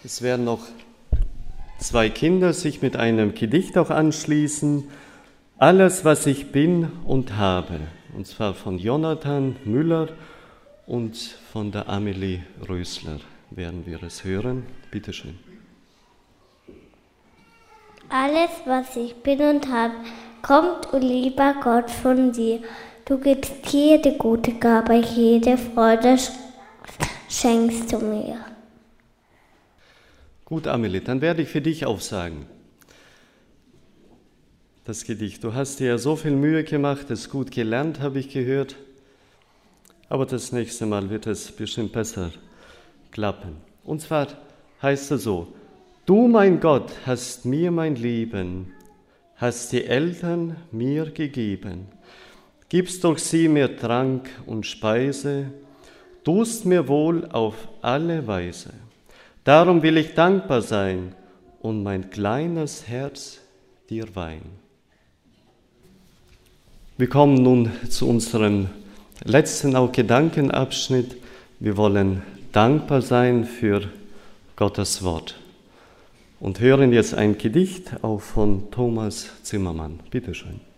Es werden noch zwei Kinder sich mit einem Gedicht auch anschließen. Alles, was ich bin und habe. Und zwar von Jonathan Müller und von der Amelie Rösler werden wir es hören. Bitte schön. Alles, was ich bin und habe, kommt, o lieber Gott, von dir. Du gibst jede gute Gabe, jede Freude schenkst du mir. Gut, Amelie, dann werde ich für dich aufsagen. Das Gedicht. Du hast dir ja so viel Mühe gemacht, es gut gelernt, habe ich gehört. Aber das nächste Mal wird es bestimmt besser klappen. Und zwar heißt es so: Du, mein Gott, hast mir mein Leben, hast die Eltern mir gegeben, gibst durch sie mir Trank und Speise, tust mir wohl auf alle Weise. Darum will ich dankbar sein und mein kleines Herz dir weihen. Wir kommen nun zu unserem letzten auch Gedankenabschnitt. Wir wollen dankbar sein für Gottes Wort und hören jetzt ein Gedicht auch von Thomas Zimmermann. Bitte schön.